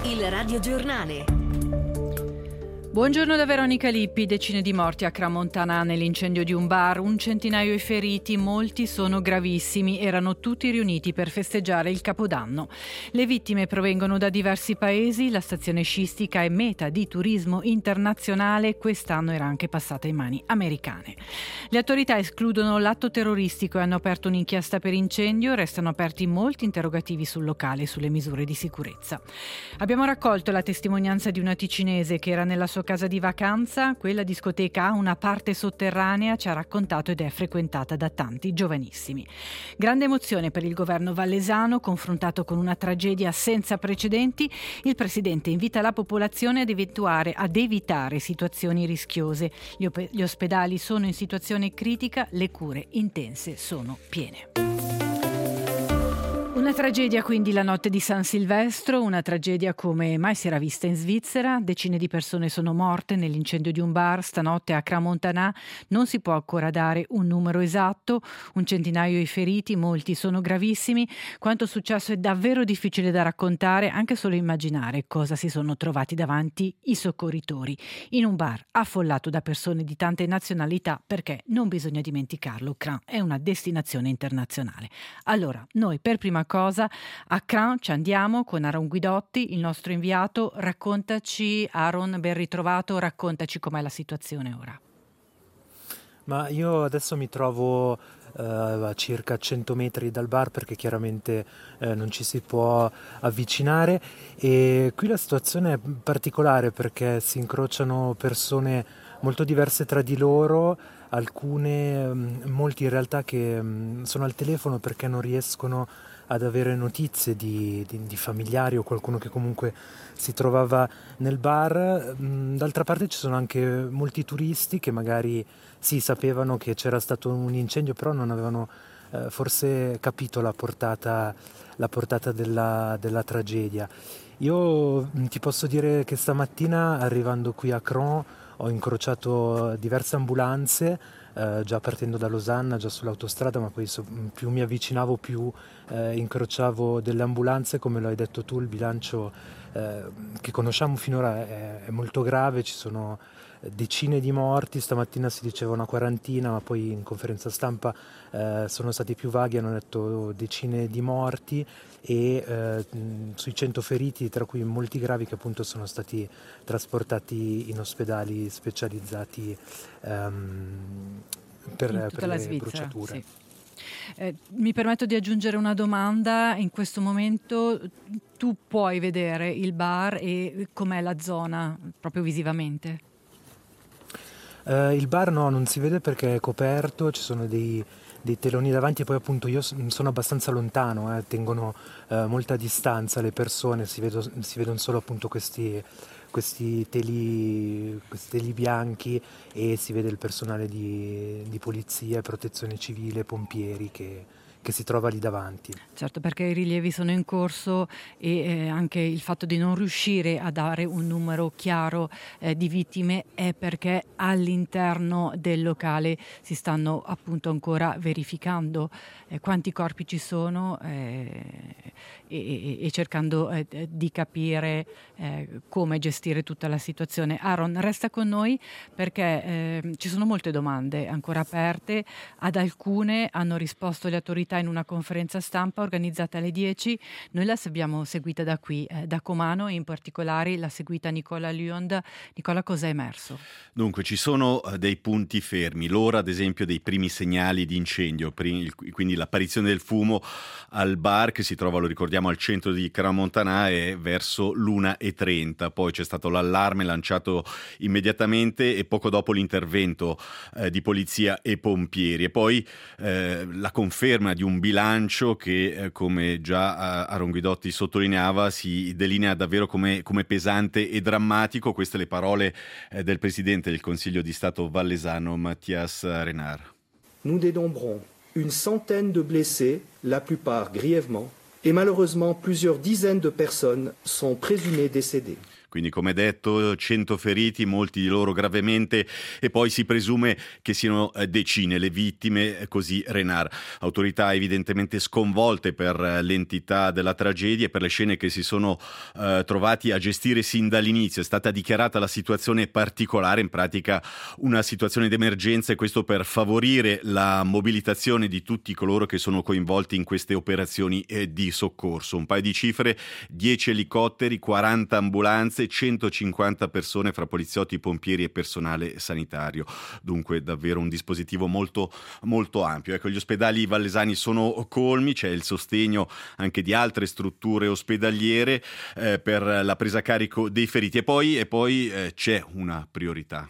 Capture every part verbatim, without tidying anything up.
Il radiogiornale. Buongiorno da Veronica Lippi. Decine di morti a Crans-Montana nell'incendio di un bar, un centinaio i feriti, molti sono gravissimi, erano tutti riuniti per festeggiare il Capodanno. Le vittime provengono da diversi paesi, la stazione sciistica è meta di turismo internazionale, quest'anno era anche passata in mani americane. Le autorità escludono l'atto terroristico e hanno aperto un'inchiesta per incendio, restano aperti molti interrogativi sul locale e sulle misure di sicurezza. Abbiamo raccolto la testimonianza di una ticinese che era nella sua casa di vacanza. Quella discoteca ha una parte sotterranea, ci ha raccontato, ed è frequentata da tanti giovanissimi. Grande emozione per il governo vallesano, confrontato con una tragedia senza precedenti. Il presidente invita la popolazione ad evitare, ad evitare situazioni rischiose. Gli, op- gli ospedali sono in situazione critica, le cure intense sono piene. Una tragedia quindi la notte di San Silvestro, una tragedia come mai si era vista in Svizzera. Decine di persone sono morte nell'incendio di un bar stanotte a Crans-Montana. Non si può ancora dare un numero esatto, un centinaio i feriti, molti sono gravissimi. Quanto è successo è davvero difficile da raccontare, anche solo immaginare cosa si sono trovati davanti i soccorritori in un bar affollato da persone di tante nazionalità, perché non bisogna dimenticarlo, Crans è una destinazione internazionale. Allora, noi per prima cosa a Crans ci andiamo con Aaron Guidotti, il nostro inviato. Raccontaci, Aaron, ben ritrovato, raccontaci com'è la situazione ora. Ma io adesso mi trovo uh, a circa cento metri dal bar, perché chiaramente uh, non ci si può avvicinare, e qui la situazione è particolare perché si incrociano persone molto diverse tra di loro, alcune, molti in realtà che sono al telefono perché non riescono ad avere notizie di, di, di familiari o qualcuno che comunque si trovava nel bar. D'altra parte ci sono anche molti turisti che magari sì, sapevano che c'era stato un incendio, però non avevano eh, forse capito la portata, la portata della, della tragedia. Io ti posso dire che stamattina, arrivando qui a Crans, ho incrociato diverse ambulanze, eh, già partendo da Losanna, già sull'autostrada, ma poi so, più mi avvicinavo più eh, incrociavo delle ambulanze. Come lo hai detto tu, il bilancio eh, che conosciamo finora è, è molto grave, ci sono decine di morti, stamattina si diceva una quarantina, ma poi in conferenza stampa eh, sono stati più vaghi, hanno detto decine di morti, e eh, sui cento feriti, tra cui molti gravi, che appunto sono stati trasportati in ospedali specializzati um, per, in tutta per la le Svizzera, bruciature. Sì. Eh, mi permetto di aggiungere una domanda. In questo momento tu puoi vedere il bar e com'è la zona proprio visivamente? Uh, il bar no, non si vede perché è coperto, ci sono dei, dei teloni davanti, e poi appunto io sono abbastanza lontano, eh, tengono uh, molta distanza le persone, si, vedo, si vedono solo appunto questi, questi, teli, questi teli bianchi, e si vede il personale di, di polizia, protezione civile, pompieri che, che si trova lì davanti. Certo, perché i rilievi sono in corso, e eh, anche il fatto di non riuscire a dare un numero chiaro eh, di vittime è perché all'interno del locale si stanno appunto ancora verificando eh, quanti corpi ci sono eh, e, e cercando eh, di capire eh, come gestire tutta la situazione. Aaron, resta con noi perché eh, ci sono molte domande ancora aperte. Ad alcune hanno risposto le autorità in una conferenza stampa organizzata alle dieci. Noi la abbiamo seguita da qui, eh, da Comano, e in particolare l'ha seguita Nicola Lyond. Nicola, cosa è emerso? Dunque, ci sono uh, dei punti fermi. L'ora, ad esempio, dei primi segnali di incendio, prim- quindi l'apparizione del fumo al bar, che si trova, lo ricordiamo, al centro di Crans-Montana, è verso l'una e trenta. Poi c'è stato l'allarme lanciato immediatamente, e poco dopo l'intervento eh, di polizia e pompieri. E poi eh, la conferma di un bilancio che, eh, come già Aaron Guidotti sottolineava, si delinea davvero come, come pesante e drammatico. Queste le parole eh, del presidente del Consiglio di Stato vallesano, Mathias Renard. Nous dénombrons une centaine de blessés, la plupart grièvement, et malheureusement plusieurs dizaines de personnes sont présumées décédées. Quindi, come detto, cento feriti, molti di loro gravemente, e poi si presume che siano decine le vittime, così Renard. Autorità evidentemente sconvolte per l'entità della tragedia e per le scene che si sono eh, trovati a gestire sin dall'inizio. È stata dichiarata la situazione particolare, in pratica una situazione d'emergenza, e questo per favorire la mobilitazione di tutti coloro che sono coinvolti in queste operazioni eh, di soccorso. Un paio di cifre: dieci elicotteri, quaranta ambulanze, centocinquanta persone fra poliziotti, pompieri e personale sanitario. Dunque davvero un dispositivo molto, molto ampio. Ecco, gli ospedali vallesani sono colmi, c'è il sostegno anche di altre strutture ospedaliere eh, per la presa a carico dei feriti. E poi, e poi eh, c'è una priorità.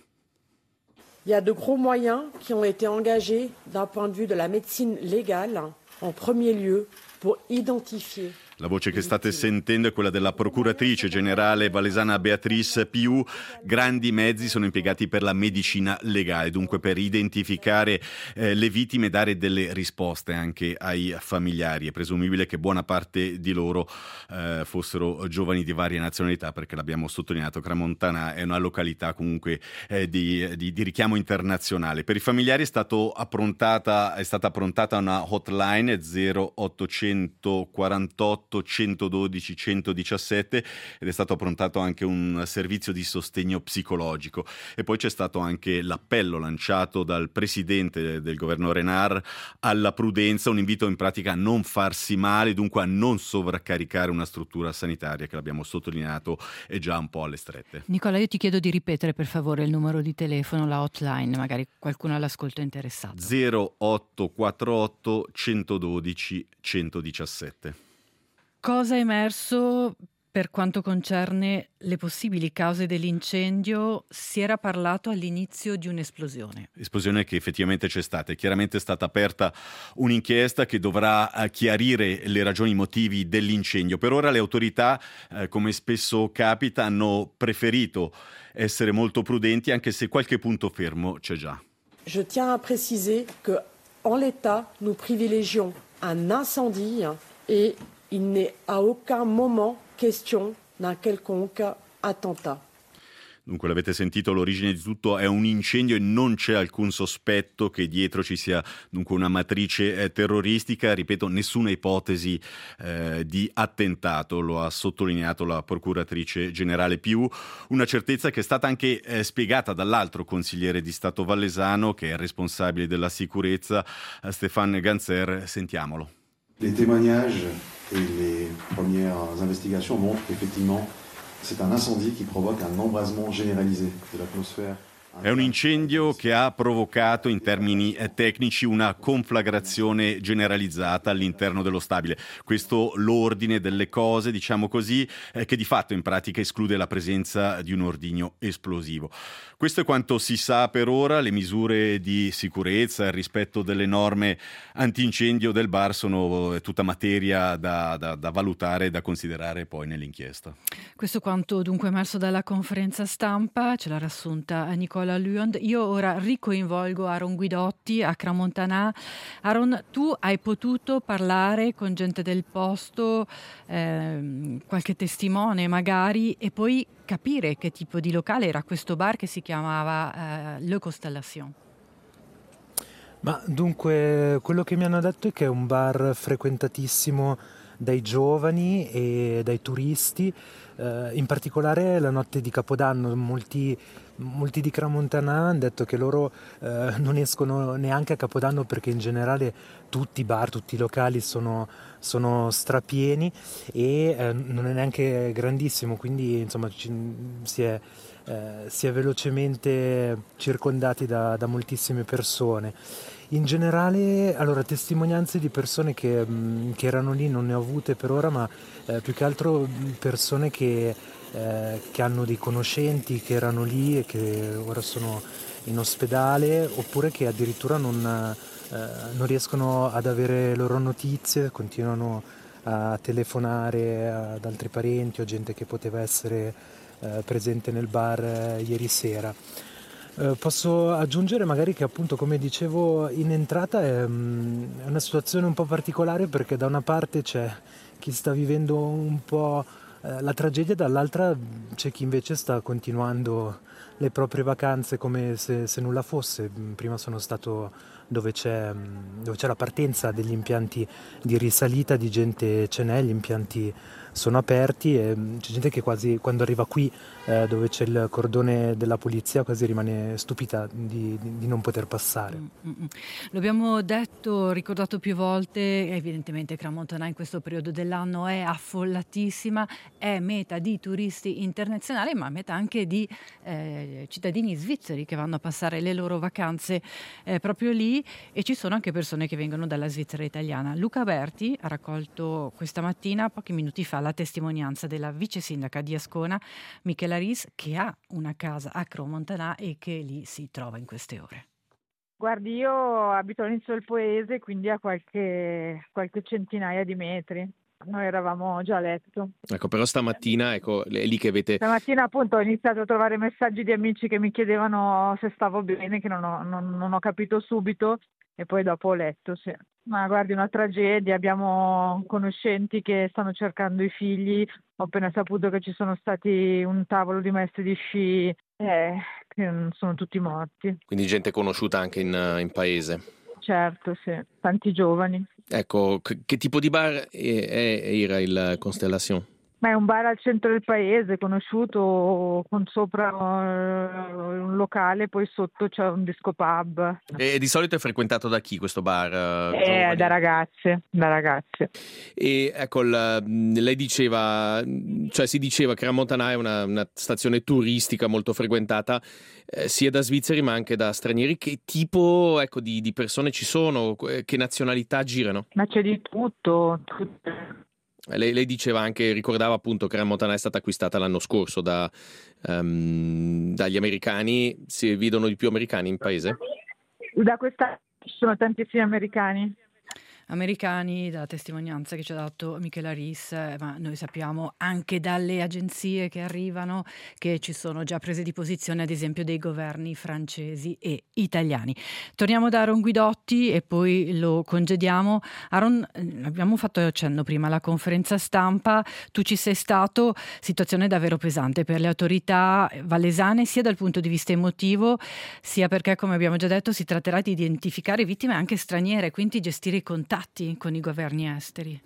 Il y a de gros moyens qui ont été engagés d'un point de vue de la médecine légale, en premier lieu, pour identifier. La voce che state sentendo è quella della procuratrice generale valesana Beatrice Più. Grandi mezzi sono impiegati per la medicina legale, dunque per identificare eh, le vittime e dare delle risposte anche ai familiari. È presumibile che buona parte di loro eh, fossero giovani di varie nazionalità, perché l'abbiamo sottolineato, Crans-Montana è una località comunque eh, di, di, di richiamo internazionale. Per i familiari è, stato approntata, è stata approntata una hotline zero ottocento quarantotto centododici centodiciassette, ed è stato approntato anche un servizio di sostegno psicologico. E poi c'è stato anche l'appello lanciato dal presidente del governo Renard alla prudenza, un invito in pratica a non farsi male, dunque a non sovraccaricare una struttura sanitaria che, l'abbiamo sottolineato, è già un po' alle strette. Nicola, io ti chiedo di ripetere per favore il numero di telefono, la hotline, magari qualcuno all'ascolto è interessato. zero otto quarantotto centododici centodiciassette. Cosa è emerso per quanto concerne le possibili cause dell'incendio? Si era parlato all'inizio di un'esplosione. Esplosione che effettivamente c'è stata. È chiaramente stata aperta un'inchiesta che dovrà chiarire le ragioni, i motivi dell'incendio. Per ora le autorità, eh, come spesso capita, hanno preferito essere molto prudenti, anche se qualche punto fermo c'è già. Je tiens à préciser que, en l'état, nous privilégions un incendie et il n'est à aucun moment question d'un quelconque attentat. Dunque l'avete sentito, l'origine di tutto è un incendio e non c'è alcun sospetto che dietro ci sia dunque una matrice eh, terroristica. Ripeto, nessuna ipotesi eh, di attentato, lo ha sottolineato la procuratrice generale Più, una certezza che è stata anche eh, spiegata dall'altro consigliere di Stato vallesano, che è responsabile della sicurezza, eh, Stéphane Ganzer. Sentiamolo. Les témoignages et les premières investigations montrent qu'effectivement c'est un incendie qui provoque un embrasement généralisé de l'atmosphère. È un incendio che ha provocato, in termini tecnici, una conflagrazione generalizzata all'interno dello stabile. Questo l'ordine delle cose, diciamo così, eh, che di fatto in pratica esclude la presenza di un ordigno esplosivo. Questo è quanto si sa per ora. Le misure di sicurezza, il rispetto delle norme antincendio del bar sono tutta materia da, da, da valutare e da considerare poi nell'inchiesta. Questo quanto dunque emerso dalla conferenza stampa, ce l'ha riassunta Nicola Luond. Io ora ricoinvolgo Aaron Guidotti a Crans-Montana. Aaron, tu hai potuto parlare con gente del posto, ehm, qualche testimone magari, e poi capire che tipo di locale era questo bar che si chiamava eh, Le Constellation. Ma dunque, quello che mi hanno detto è che è un bar frequentatissimo dai giovani e dai turisti, eh, in particolare la notte di Capodanno. Molti, molti di Crans-Montana hanno detto che loro eh, non escono neanche a Capodanno perché in generale tutti i bar, tutti i locali sono, sono strapieni e eh, non è neanche grandissimo, quindi insomma ci, si, è, eh, si è velocemente circondati da, da moltissime persone. In generale, allora, testimonianze di persone che, mh, che erano lì non ne ho avute per ora, ma eh, più che altro persone che, eh, che hanno dei conoscenti che erano lì e che ora sono in ospedale, oppure che addirittura non, eh, non riescono ad avere loro notizie, continuano a telefonare ad altri parenti o gente che poteva essere eh, presente nel bar eh, ieri sera. Eh, posso aggiungere magari che appunto, come dicevo in entrata, è, um, è una situazione un po' particolare, perché da una parte c'è chi sta vivendo un po' eh, la tragedia, dall'altra c'è chi invece sta continuando le proprie vacanze come se, se nulla fosse. Prima sono stato dove c'è, dove c'è la partenza degli impianti di risalita, di gente ce n'è, gli impianti sono aperti e c'è gente che quasi quando arriva qui eh, dove c'è il cordone della polizia quasi rimane stupita di, di, di non poter passare. Mm-mm. Lo abbiamo detto, ricordato più volte, evidentemente Crans-Montana in questo periodo dell'anno è affollatissima, è meta di turisti internazionali ma meta anche di eh, cittadini svizzeri che vanno a passare le loro vacanze eh, proprio lì, e ci sono anche persone che vengono dalla Svizzera italiana. Luca Berti ha raccolto questa mattina, pochi minuti fa, la testimonianza della vice sindaca di Ascona, Michela Ries, che ha una casa a Crans-Montana e che lì si trova in queste ore. Guardi, io abito all'inizio del paese, quindi a qualche, qualche centinaia di metri. Noi eravamo già a letto. Ecco, però stamattina, ecco, è lì che avete... Stamattina appunto ho iniziato a trovare messaggi di amici che mi chiedevano se stavo bene, che non ho, non, non ho capito subito, e poi dopo ho letto, sì. Ma guardi, una tragedia, abbiamo conoscenti che stanno cercando i figli, ho appena saputo che ci sono stati un tavolo di maestri di sci, eh, che sono tutti morti. Quindi gente conosciuta anche in, in paese. Certo, sì, tanti giovani. Ecco, che tipo di bar è, è, era il Constellation? Ma è un bar al centro del paese, conosciuto, con sopra uh, un locale, poi sotto c'è un disco pub. E di solito è frequentato da chi questo bar? Eh, da ragazze, da ragazze. E ecco, la, lei diceva, cioè si diceva che Crans-Montana è una, una stazione turistica molto frequentata eh, sia da svizzeri ma anche da stranieri. Che tipo, ecco, di, di persone ci sono? Che nazionalità girano? Ma c'è di tutto, tutto. Lei, lei diceva anche, ricordava appunto che Crans-Montana è stata acquistata l'anno scorso da, um, dagli americani. Si vedono di più americani in paese? Da questa ci sono tantissimi americani. Americani, da testimonianza che ci ha dato Michela Ries, eh, ma noi sappiamo anche dalle agenzie che arrivano che ci sono già prese di posizione, ad esempio, dei governi francesi e italiani. Torniamo da Aaron Guidotti e poi lo congediamo. Aaron, abbiamo fatto accenno prima alla conferenza stampa, tu ci sei stato, situazione davvero pesante per le autorità vallesane, sia dal punto di vista emotivo, sia perché, come abbiamo già detto, si tratterà di identificare vittime anche straniere, quindi gestire i contatti con i governi esteri.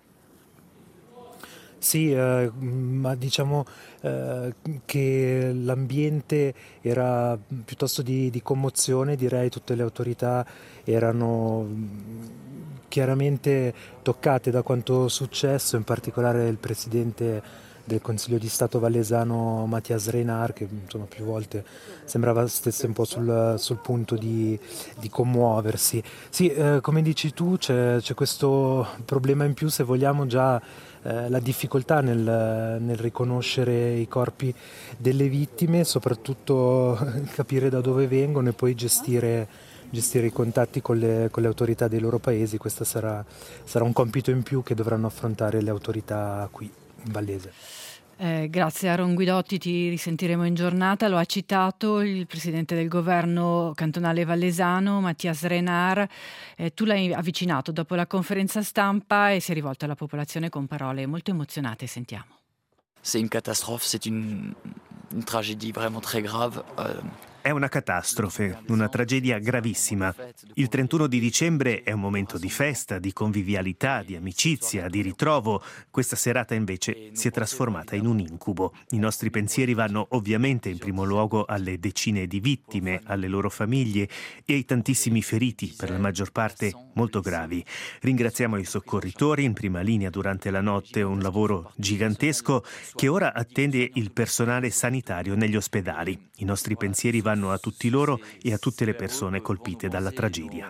Sì, eh, ma diciamo eh, che l'ambiente era piuttosto di, di commozione, direi. Tutte le autorità erano chiaramente toccate da quanto successo, in particolare il presidente del Consiglio di Stato vallesano Matthias Reinhardt, che insomma più volte sembrava stesse un po' sul, sul punto di, di commuoversi. Sì, eh, come dici tu, c'è, c'è questo problema in più, se vogliamo, già eh, la difficoltà nel, nel riconoscere i corpi delle vittime, soprattutto capire da dove vengono e poi gestire, gestire i contatti con le, con le autorità dei loro paesi. Questo sarà, sarà un compito in più che dovranno affrontare le autorità qui in Vallese. Eh, grazie Aaron Guidotti, ti risentiremo in giornata. Lo ha citato il presidente del governo cantonale vallesano Matthias Reinhardt. Eh, tu l'hai avvicinato dopo la conferenza stampa e si è rivolto alla popolazione con parole molto emozionate. Sentiamo. C'est une catastrophe, c'est une, une tragédie vraiment très grave. Euh... È una catastrofe, una tragedia gravissima. Il trentuno di dicembre è un momento di festa, di convivialità, di amicizia, di ritrovo. Questa serata invece si è trasformata in un incubo. I nostri pensieri vanno ovviamente in primo luogo alle decine di vittime, alle loro famiglie e ai tantissimi feriti, per la maggior parte molto gravi. Ringraziamo i soccorritori in prima linea durante la notte, un lavoro gigantesco che ora attende il personale sanitario negli ospedali. I nostri pensieri vanno a tutti loro e a tutte le persone colpite dalla tragedia.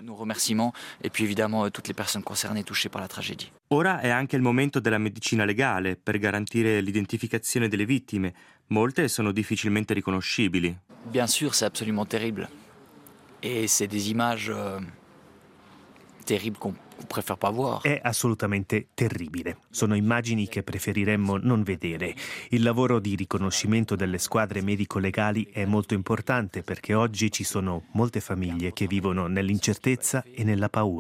Ora è anche il momento della medicina legale per garantire l'identificazione delle vittime. Molte sono difficilmente riconoscibili. Bien sûr, c'est absolument terrible. Et c'est des images euh, terribles qu'on È assolutamente terribile. Sono immagini che preferiremmo non vedere. Il lavoro di riconoscimento delle squadre medico-legali è molto importante perché oggi ci sono molte famiglie che vivono nell'incertezza e nella paura.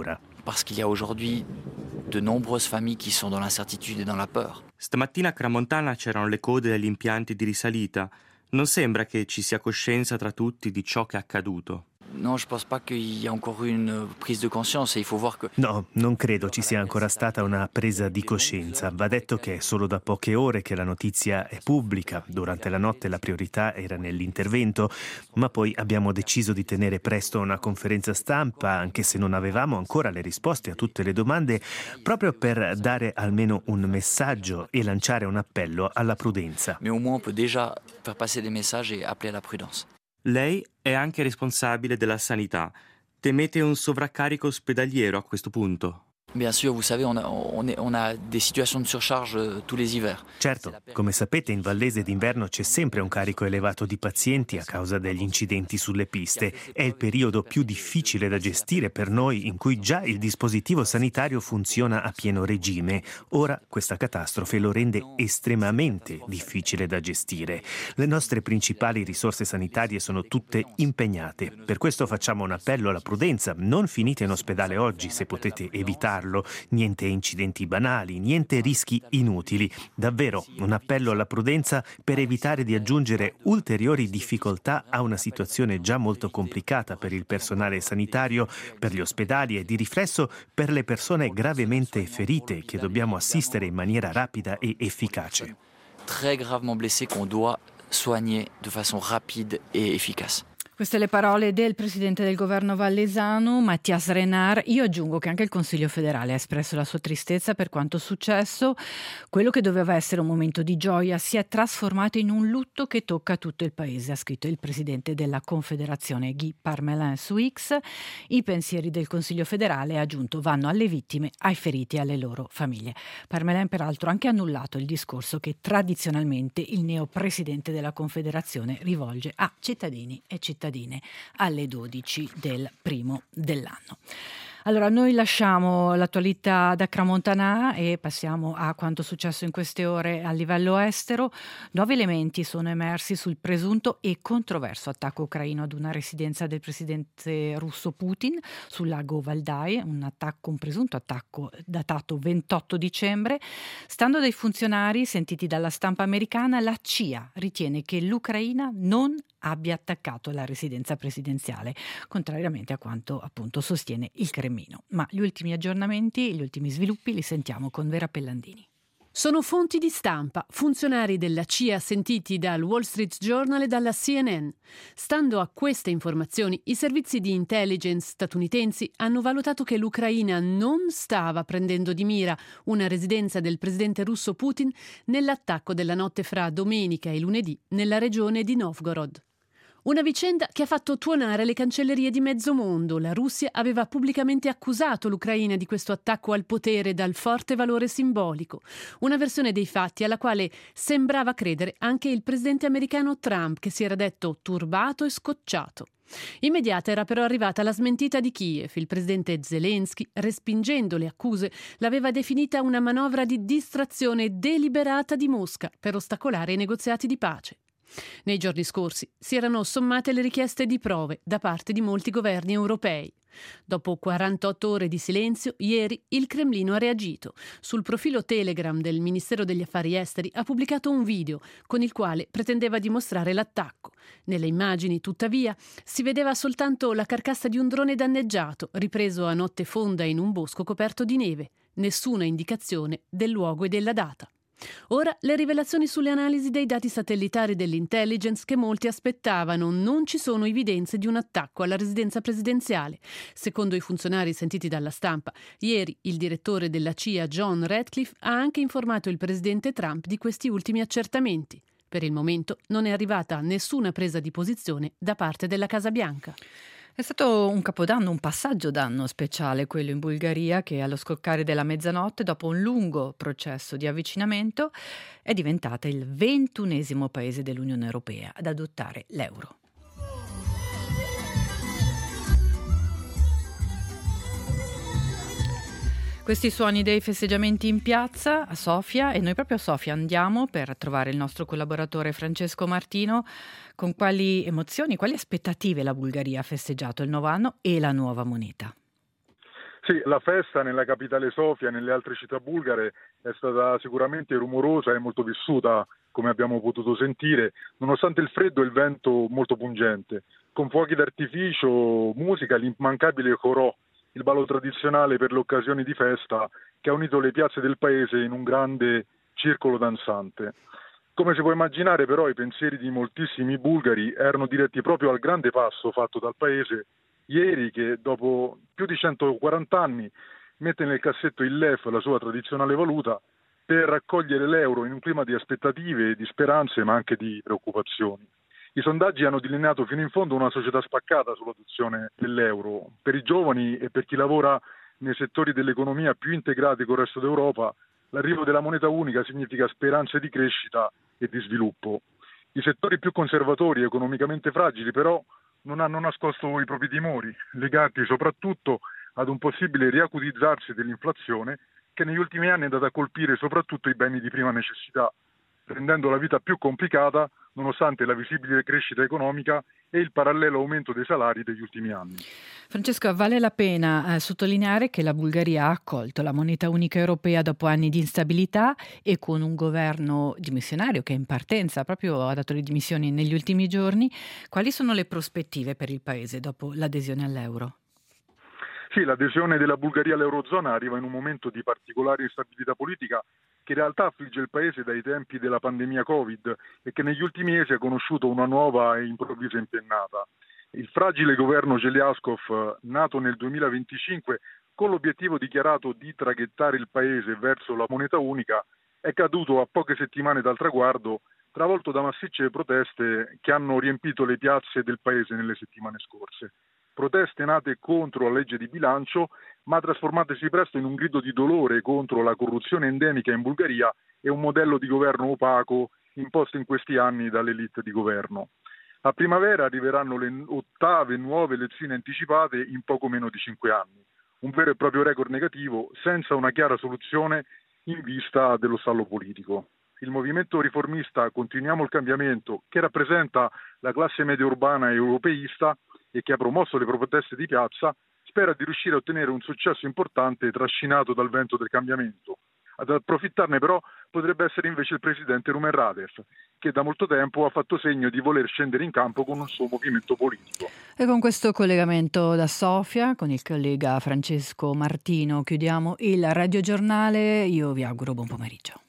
parce qu'il y a aujourd'hui de nombreuses familles qui sont dans l'incertitude et dans la peur. Stamattina a Crans-Montana c'erano le code agli impianti di risalita. Non sembra che ci sia coscienza tra tutti di ciò che è accaduto. Non, je pense pas qu'il y a encore eu une prise de conscience et il faut voir que... No, non credo ci sia ancora stata una presa di coscienza. Va detto che è solo da poche ore che la notizia è pubblica. Durante la notte la priorità era nell'intervento, ma poi abbiamo deciso di tenere presto una conferenza stampa, anche se non avevamo ancora le risposte a tutte le domande, proprio per dare almeno un messaggio e lanciare un appello alla prudenza. Mais au moins on peut déjà faire passer des messages et appeler à la prudence. Lei è anche responsabile della sanità. Temete un sovraccarico ospedaliero a questo punto? Bien sûr, vous savez, on a, on est, on a des situations de surcharge tous les hivers. Certo, come sapete in Vallese d'inverno c'è sempre un carico elevato di pazienti a causa degli incidenti sulle piste. È il periodo più difficile da gestire per noi, in cui già il dispositivo sanitario funziona a pieno regime. Ora questa catastrofe lo rende estremamente difficile da gestire. Le nostre principali risorse sanitarie sono tutte impegnate. Per questo facciamo un appello alla prudenza. Non finite in ospedale oggi se potete evitarlo. Niente incidenti banali, niente rischi inutili. Davvero un appello alla prudenza per evitare di aggiungere ulteriori difficoltà a una situazione già molto complicata per il personale sanitario, per gli ospedali e di riflesso per le persone gravemente ferite che dobbiamo assistere in maniera rapida e efficace. Très gravement blessés qu'on doit soigner de façon rapide et efficace. Queste le parole del presidente del governo vallesano, Mathias Renard. Io aggiungo che anche il Consiglio federale ha espresso la sua tristezza per quanto successo. Quello che doveva essere un momento di gioia si è trasformato in un lutto che tocca tutto il paese, ha scritto il presidente della Confederazione Guy Parmelin su X. I pensieri del Consiglio federale, ha aggiunto, vanno alle vittime, ai feriti e alle loro famiglie. Parmelin peraltro ha anche annullato il discorso che tradizionalmente il neopresidente della Confederazione rivolge a cittadini e cittadine alle dodici del primo dell'anno. Allora, noi lasciamo l'attualità da Crans-Montana e passiamo a quanto successo in queste ore a livello estero. Nuovi elementi sono emersi sul presunto e controverso attacco ucraino ad una residenza del presidente russo Putin sul lago Valdai, un attacco, un presunto attacco datato ventotto dicembre. Stando dai funzionari sentiti dalla stampa americana, la C I A ritiene che l'Ucraina non abbia attaccato la residenza presidenziale, contrariamente a quanto appunto sostiene il Cremlino. Ma gli ultimi aggiornamenti, gli ultimi sviluppi li sentiamo con Vera Pellandini. Sono fonti di stampa, funzionari della C I A sentiti dal Wall Street Journal e dalla C N N. Stando a queste informazioni, i servizi di intelligence statunitensi hanno valutato che l'Ucraina non stava prendendo di mira una residenza del presidente russo Putin nell'attacco della notte fra domenica e lunedì nella regione di Novgorod. Una vicenda che ha fatto tuonare le cancellerie di mezzo mondo. La Russia aveva pubblicamente accusato l'Ucraina di questo attacco al potere dal forte valore simbolico. Una versione dei fatti alla quale sembrava credere anche il presidente americano Trump, che si era detto turbato e scocciato. Immediata era però arrivata la smentita di Kiev. Il presidente Zelensky, respingendo le accuse, l'aveva definita una manovra di distrazione deliberata di Mosca per ostacolare i negoziati di pace. Nei giorni scorsi si erano sommate le richieste di prove da parte di molti governi europei. Dopo quarantotto ore di silenzio, ieri il Cremlino ha reagito. Sul profilo Telegram del Ministero degli Affari Esteri ha pubblicato un video con il quale pretendeva dimostrare l'attacco. Nelle immagini, tuttavia, si vedeva soltanto la carcassa di un drone danneggiato, ripreso a notte fonda in un bosco coperto di neve. Nessuna indicazione del luogo e della data. Ora le rivelazioni sulle analisi dei dati satellitari dell'intelligence che molti aspettavano. Non ci sono evidenze di un attacco alla residenza presidenziale. Secondo i funzionari sentiti dalla stampa, ieri il direttore della C I A John Ratcliffe ha anche informato il presidente Trump di questi ultimi accertamenti. Per il momento non è arrivata nessuna presa di posizione da parte della Casa Bianca. È stato un capodanno, un passaggio d'anno speciale quello in Bulgaria, che allo scoccare della mezzanotte, dopo un lungo processo di avvicinamento, è diventata il ventunesimo paese dell'Unione Europea ad adottare l'euro. Questi suoni dei festeggiamenti in piazza a Sofia, e noi proprio a Sofia andiamo per trovare il nostro collaboratore Francesco Martino. Con quali emozioni, quali aspettative la Bulgaria ha festeggiato il nuovo anno e la nuova moneta? Sì, la festa nella capitale Sofia e nelle altre città bulgare è stata sicuramente rumorosa e molto vissuta, come abbiamo potuto sentire, nonostante il freddo e il vento molto pungente, con fuochi d'artificio, musica, l'immancabile chorò, il ballo tradizionale per le occasioni di festa che ha unito le piazze del paese in un grande circolo danzante. Come si può immaginare, però, i pensieri di moltissimi bulgari erano diretti proprio al grande passo fatto dal paese ieri, che dopo più di centoquaranta anni mette nel cassetto il Lev, la sua tradizionale valuta, per raccogliere l'euro in un clima di aspettative, di speranze, ma anche di preoccupazioni. I sondaggi hanno delineato fino in fondo una società spaccata sull'adozione dell'euro. Per i giovani e per chi lavora nei settori dell'economia più integrati con il resto d'Europa, l'arrivo della moneta unica significa speranze di crescita e di sviluppo. I settori più conservatori e economicamente fragili, però, non hanno nascosto i propri timori, legati soprattutto ad un possibile riacutizzarsi dell'inflazione che negli ultimi anni è andata a colpire soprattutto i beni di prima necessità, rendendo la vita più complicata nonostante la visibile crescita economica e il parallelo aumento dei salari degli ultimi anni. Francesco, vale la pena eh, sottolineare che la Bulgaria ha accolto la moneta unica europea dopo anni di instabilità e con un governo dimissionario che è in partenza, proprio ha dato le dimissioni negli ultimi giorni. Quali sono le prospettive per il paese dopo l'adesione all'euro? Sì, l'adesione della Bulgaria all'Eurozona arriva in un momento di particolare instabilità politica che in realtà affligge il paese dai tempi della pandemia Covid e che negli ultimi mesi ha conosciuto una nuova e improvvisa impennata. Il fragile governo Željaskov, nato nel duemilaventicinque con l'obiettivo dichiarato di traghettare il paese verso la moneta unica, è caduto a poche settimane dal traguardo, travolto da massicce proteste che hanno riempito le piazze del paese nelle settimane scorse. Proteste nate contro la legge di bilancio, ma trasformatesi presto in un grido di dolore contro la corruzione endemica in Bulgaria e un modello di governo opaco imposto in questi anni dall'elite di governo. A primavera arriveranno le ottave nuove elezioni anticipate in poco meno di cinque anni. Un vero e proprio record negativo, senza una chiara soluzione in vista dello stallo politico. Il movimento riformista Continuiamo il Cambiamento, che rappresenta la classe media urbana e europeista e che ha promosso le proteste di piazza, spera di riuscire a ottenere un successo importante trascinato dal vento del cambiamento. Ad approfittarne però potrebbe essere invece il presidente Rumen Radev, che da molto tempo ha fatto segno di voler scendere in campo con un suo movimento politico. E con questo collegamento da Sofia con il collega Francesco Martino chiudiamo il radiogiornale. Io vi auguro buon pomeriggio.